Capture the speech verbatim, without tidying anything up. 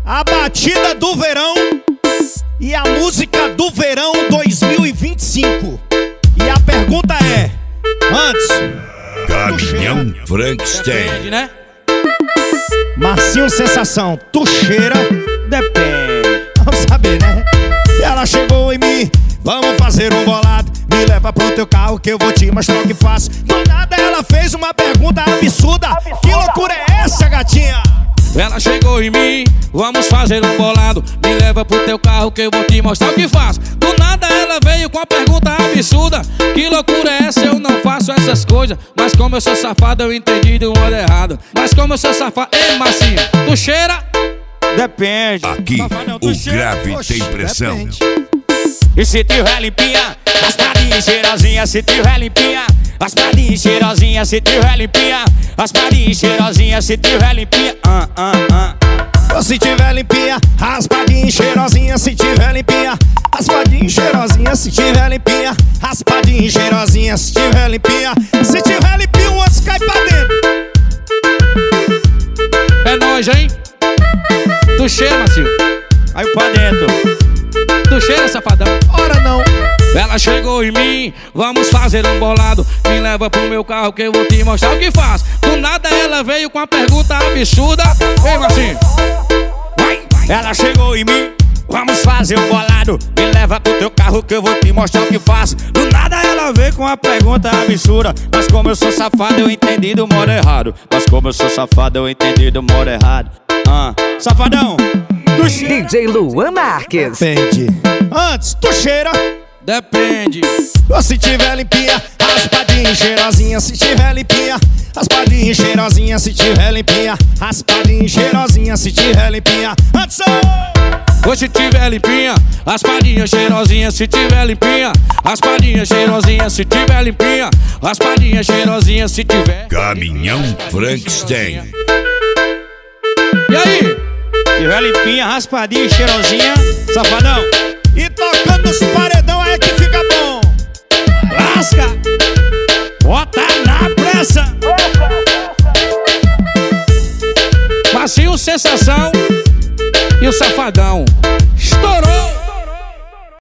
A batida do verão e a música do verão dois mil e vinte e cinco. E a pergunta é: antes, Caminhão Frankenstein. Depende, né? Marcinho Sensação, tu cheira? Depende. Vamos saber, né? E ela chegou em mim, vamos fazer um bolado. Me leva pro teu carro que eu vou te mostrar o que faço. Do nada ela fez uma pergunta absurda. absurda. Que loucura é essa, gatinha? Ela chegou em mim, vamos fazer um bolado. Me leva pro teu carro que eu vou te mostrar o que faço. Do nada ela veio com a pergunta absurda. Que loucura é essa? Eu não faço essas coisas. Mas como eu sou safado, eu entendi do modo errado. Mas como eu sou safado... Ei, Marcinho, tu cheira? Depende. Aqui, Safadão, o cheira? grave Oxe, tem pressão. depende. E se tiver limpinha, raspadinha cheirosinha. Se tiver limpinha, raspadinha cheirosinha. Se tiver limpinha, raspadinha cheirosinha. Se tiver limpinha, ah, ah, ah. Se tiver limpinha, raspadinha cheirosinha. Se tiver limpinha, raspadinha cheirosinha. Se tiver limpinha, raspadinha cheirosinha. Se tiver limpinha, se tiver limpinha, o outro cai pra dentro. É nóis, hein? Tu cheira, Marcinho? Caiu pra dentro. Tu cheira, safadão? Ora não. Ela chegou em mim, vamos fazer um bolado. Me leva pro meu carro que eu vou te mostrar o que faço. Do nada ela veio com a pergunta absurda. Ei, Marcinho. Ela chegou em mim, vamos fazer um bolado. Me leva pro teu carro que eu vou te mostrar o que faço. Do nada ela veio com uma pergunta absurda. Mas como eu sou safado, eu entendi do modo errado. Mas como eu sou safado, eu entendi do modo errado. Ah, safadão, tu cheira? D J Luan Marques. Depende. Antes, tu cheira? Depende. Ou se tiver limpinha, raspadinha cheirosinha. Se tiver limpinha, raspadinha cheirosinha. Se tiver limpinha, raspadinha cheirosinha. Se tiver limpinha, antes Ou se tiver limpinha, raspadinha cheirosinha. Se tiver limpinha, raspadinha cheirosinha. Se tiver limpinha, raspadinha cheirosinha. Se tiver Caminhão Frankenstein. E aí? Se tiver limpinha, raspadinha cheirosinha. Safadão. e tocando os paredão é que fica bom. Lasca, bota na pressa. Marcinho Sensação e o Safadão. Estourou!